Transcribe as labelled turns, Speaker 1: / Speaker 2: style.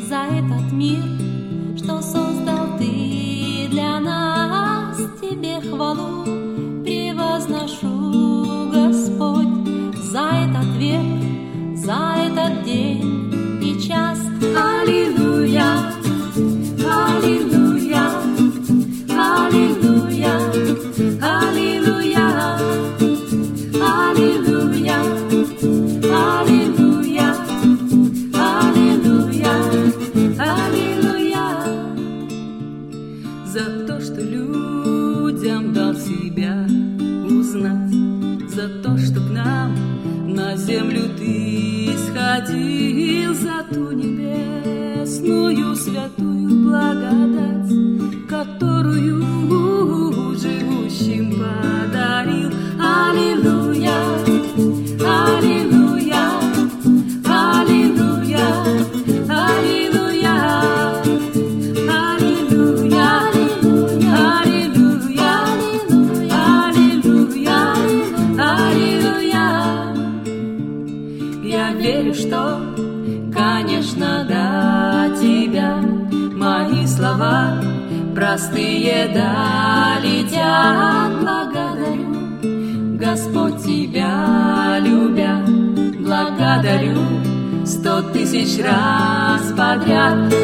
Speaker 1: за этот мир, что создал Ты для нас. Тебе хвалу превозношу, Господь, за этот век, за этот день и час. Аллилуйя, аллилуйя, аллилуйя, аллилуйя, аллилуйя, аллилуйя, аллилуйя, аллилуйя.
Speaker 2: За то, что людям дал себя узнать, за то, что к нам на землю Ты сходил, за ту небесную святую благодать, которую живущим подарил.
Speaker 1: Аллилуйя, аллилуйя, аллилуйя, аллилуйя, аллилуйя, аллилуйя, аллилуйя, аллилуйя.
Speaker 2: Я верю, что, конечно, до Тебя мои слова простые долетят. Благодарю, Господь, Тебя любя, благодарю 100 000 раз подряд.